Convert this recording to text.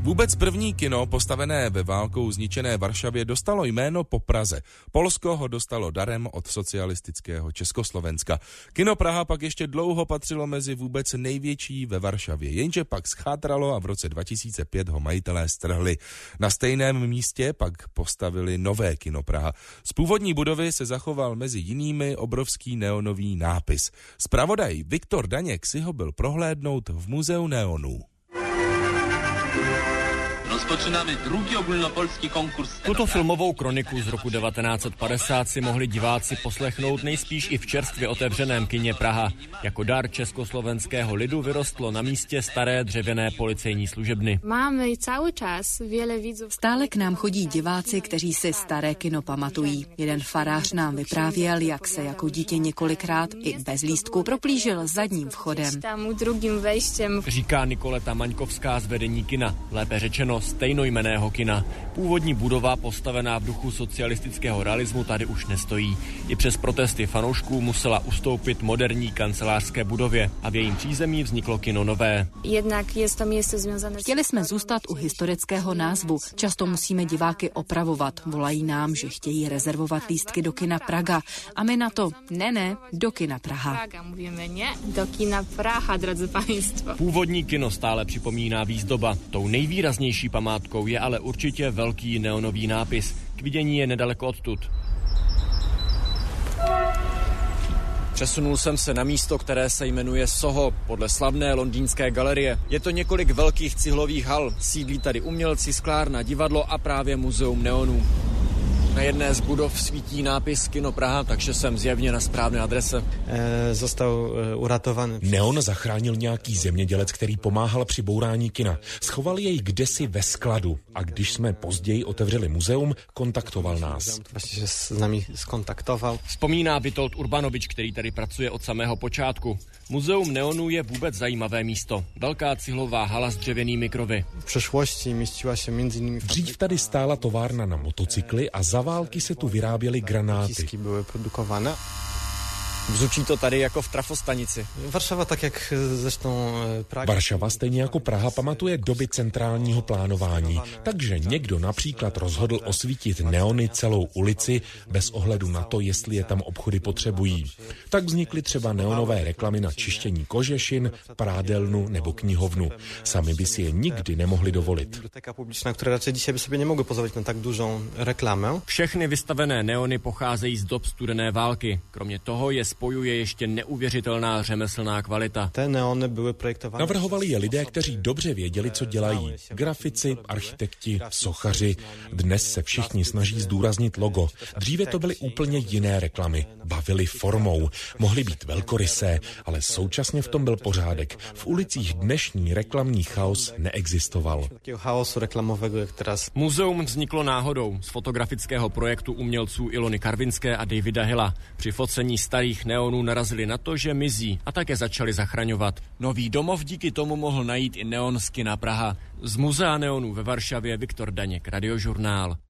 Vůbec první kino postavené ve válkou zničené Varšavě dostalo jméno po Praze. Polsko ho dostalo darem od socialistického Československa. Kino Praha pak ještě dlouho patřilo mezi vůbec největší ve Varšavě, jenže pak schátralo a v roce 2005 ho majitelé strhli. Na stejném místě pak postavili nové Kino Praha. Z původní budovy se zachoval mezi jinými obrovský neonový nápis. Zpravodaj Viktor Daněk si ho byl prohlédnout v Muzeu neonů. Rozpočínáme druhý ogólnopolský konkurs. Tuto filmovou kroniku z roku 1950 si mohli diváci poslechnout nejspíš i v čerstvě otevřeném kině Praha. Jako dar československého lidu vyrostlo na místě staré dřevěné policejní služebny. Máme celý čas věle víců. Stále k nám chodí diváci, kteří si staré kino pamatují. Jeden farář nám vyprávěl, jak se jako dítě několikrát i bez lístku proplížil zadním vchodem. Tam druhým vejštěm. Říká Nikoleta Maňkovská z vedení kina, lépe řečeno stejnojmenného kina. Původní budova, postavená v duchu socialistického realismu, tady už nestojí. I přes protesty fanoušků musela ustoupit moderní kancelářské budově a v jejím přízemí vzniklo kino nové. Jednak je to místo związané. Chtěli jsme zůstat u historického názvu. Často musíme diváky opravovat. Volají nám, že chtějí rezervovat lístky do kina Praga. A my na to, ne, do kina Praha. Mluvíme ne, do kina Praha, drodzy państwo. Původní kino stále připomíná výzdoba. Tou nejvýraznější památkou je ale určitě velký neonový nápis. K vidění je nedaleko odtud. Přesunul jsem se na místo, které se jmenuje Soho, podle slavné londýnské galerie. Je to několik velkých cihlových hal. Sídlí tady umělci, sklárna, divadlo a právě muzeum neonů. Na jedné z budov svítí nápis Kino Praha, takže jsem zjevně na správné adrese. Zostal uratovan. Neon zachránil nějaký zemědělec, který pomáhal při bourání kina. Schoval jej kdesi ve skladu a když jsme později otevřeli muzeum, kontaktoval nás. Vlastně, že s námi skontaktoval. Vzpomíná Witold Urbanovič, který tady pracuje od samého počátku. Muzeum neonů je vůbec zajímavé místo. Velká cihlová hala s dřevěnými krovy. V přešlosti místila se mezi nimi. Dřív tady stála továrna na motocykly a za války se tu vyráběly granáty. Byly produkované. Bzučí to tady jako v trafostanici. Varšava, tak jak zresztą Praha. Varšava stejně jako Praha pamatuje doby centrálního plánování, takže někdo například rozhodl osvítit neony celou ulici bez ohledu na to, jestli je tam obchody potřebují. Tak vznikly třeba neonové reklamy na čištění kožešin, prádelnu nebo knihovnu. Sami by si je nikdy nemohli dovolit. Biblioteka publiczna, która raczej dzisiaj by sobie nie mogły pozwolić na tak dużą reklamę. Všechny vystavené neony pocházejí z dob studené války. Kromě toho je spojuje ještě neuvěřitelná řemeslná kvalita. Te neony byly projektovány. Navrhovali je lidé, kteří dobře věděli, co dělají. Grafici, architekti, sochaři. Dnes se všichni snaží zdůraznit logo. Dříve to byly úplně jiné reklamy. Bavily formou. Mohly být velkorysé, ale současně v tom byl pořádek. V ulicích dnešní reklamní chaos neexistoval. Chaosu reklamového, jak teraz. Muzeum vzniklo náhodou z fotografického projektu umělců Ilony Karvinské a Davida Hilla. Při focení starých neonů narazili na to, že mizí a také začali zachraňovat. Nový domov díky tomu mohl najít i neon z kina Praha. Z Muzea neonů ve Varšavě Viktor Daněk, Radiožurnál.